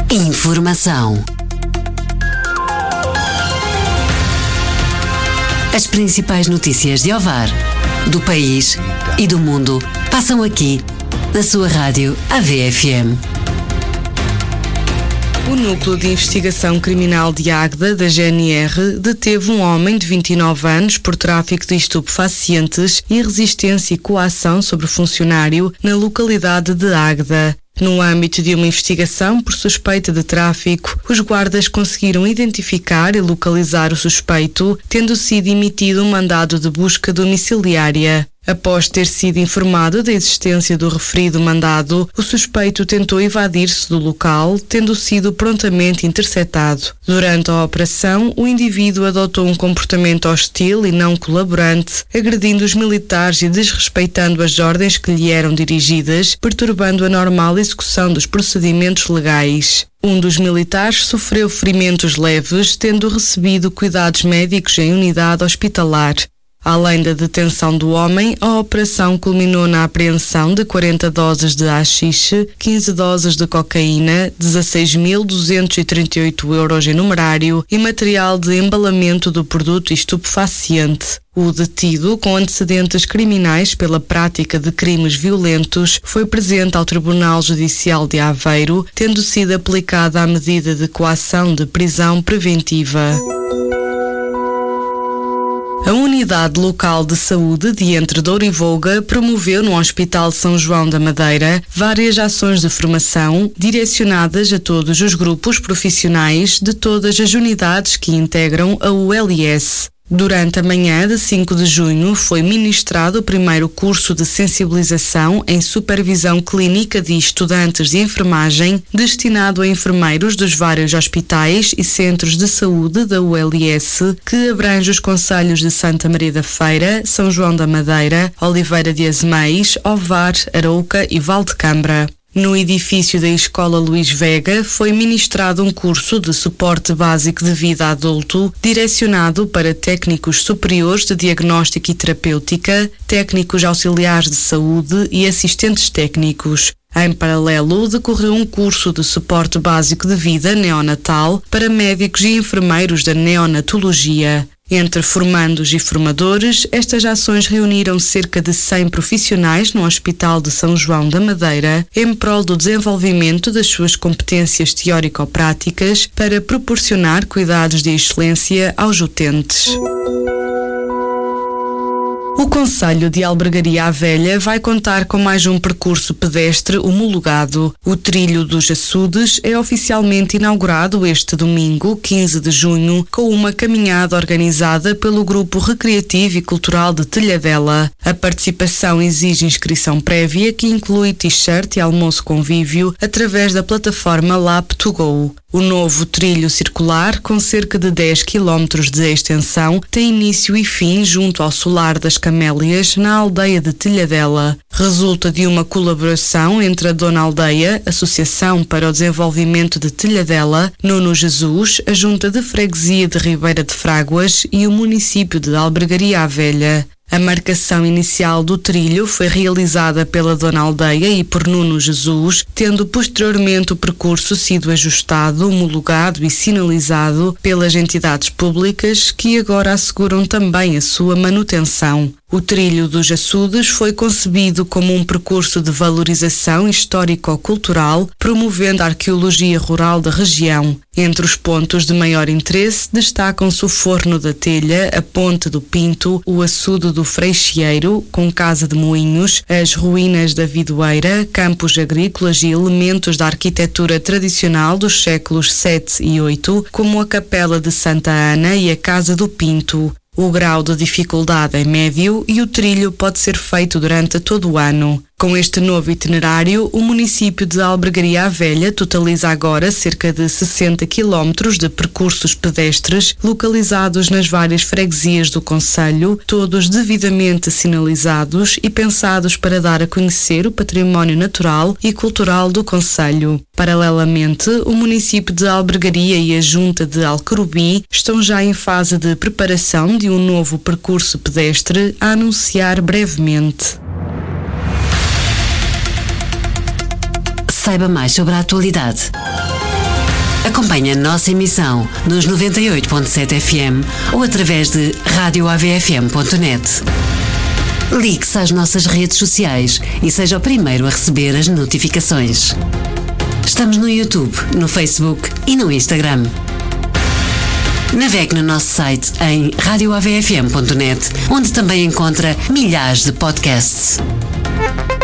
Informação. As principais notícias de Ovar, do país e do mundo passam aqui, na sua rádio AVFM. O Núcleo de Investigação Criminal de Águeda, da GNR, deteve um homem de 29 anos por tráfico de estupefacientes e resistência e coação sobre funcionário na localidade de Águeda. No âmbito de uma investigação por suspeita de tráfico, os guardas conseguiram identificar e localizar o suspeito, tendo sido emitido um mandado de busca domiciliária. Após ter sido informado da existência do referido mandado, o suspeito tentou evadir-se do local, tendo sido prontamente interceptado. Durante a operação, o indivíduo adotou um comportamento hostil e não colaborante, agredindo os militares e desrespeitando as ordens que lhe eram dirigidas, perturbando a normal execução dos procedimentos legais. Um dos militares sofreu ferimentos leves, tendo recebido cuidados médicos em unidade hospitalar. Além da detenção do homem, a operação culminou na apreensão de 40 doses de haxixe, 15 doses de cocaína, 16.238 euros em numerário e material de embalamento do produto estupefaciente. O detido, com antecedentes criminais pela prática de crimes violentos, foi presente ao Tribunal Judicial de Aveiro, tendo sido aplicada a medida de coação de prisão preventiva. A Unidade Local de Saúde de Entre Douro e Voga promoveu no Hospital São João da Madeira várias ações de formação direcionadas a todos os grupos profissionais de todas as unidades que integram a ULS. Durante a manhã de 5 de junho foi ministrado o primeiro curso de sensibilização em supervisão clínica de estudantes de enfermagem destinado a enfermeiros dos vários hospitais e centros de saúde da ULS, que abrange os concelhos de Santa Maria da Feira, São João da Madeira, Oliveira de Azeméis, Ovar, Arouca e Valdecambra. No edifício da Escola Luís Vega foi ministrado um curso de suporte básico de vida adulto direcionado para técnicos superiores de diagnóstico e terapêutica, técnicos auxiliares de saúde e assistentes técnicos. Em paralelo, decorreu um curso de suporte básico de vida neonatal para médicos e enfermeiros da neonatologia. Entre formandos e formadores, estas ações reuniram cerca de 100 profissionais no Hospital de São João da Madeira em prol do desenvolvimento das suas competências teórico-práticas para proporcionar cuidados de excelência aos utentes. O Concelho de Albergaria à Velha vai contar com mais um percurso pedestre homologado. O Trilho dos Açudes é oficialmente inaugurado este domingo, 15 de junho, com uma caminhada organizada pelo Grupo Recreativo e Cultural de Telhadela. A participação exige inscrição prévia, que inclui t-shirt e almoço convívio, através da plataforma Lap2Go. O novo trilho circular, com cerca de 10 km de extensão, tem início e fim junto ao Solar das Camélias, na aldeia de Telhadela. Resulta de uma colaboração entre a Dona Aldeia, Associação para o Desenvolvimento de Telhadela, Nuno Jesus, a Junta de Freguesia de Ribeira de Fráguas e o município de Albergaria à Velha. A marcação inicial do trilho foi realizada pela Dona Aldeia e por Nuno Jesus, tendo posteriormente o percurso sido ajustado, homologado e sinalizado pelas entidades públicas, que agora asseguram também a sua manutenção. O Trilho dos Açudes foi concebido como um percurso de valorização histórico-cultural, promovendo a arqueologia rural da região. Entre os pontos de maior interesse destacam-se o Forno da Telha, a Ponte do Pinto, o Açude do Freixeiro, com casa de moinhos, as ruínas da Vidoeira, campos agrícolas e elementos da arquitetura tradicional dos séculos 7 e 8, como a Capela de Santa Ana e a Casa do Pinto. O grau de dificuldade é médio e o trilho pode ser feito durante todo o ano. Com este novo itinerário, o município de Albergaria à Velha totaliza agora cerca de 60 km de percursos pedestres localizados nas várias freguesias do concelho, todos devidamente sinalizados e pensados para dar a conhecer o património natural e cultural do concelho. Paralelamente, o município de Albergaria e a Junta de Alquerubim estão já em fase de preparação de um novo percurso pedestre a anunciar brevemente. Saiba mais sobre a atualidade. Acompanhe a nossa emissão nos 98.7 FM ou através de radioavfm.net. Ligue-se às nossas redes sociais e seja o primeiro a receber as notificações. Estamos no YouTube, no Facebook e no Instagram. Navegue no nosso site em radioavfm.net, onde também encontra milhares de podcasts.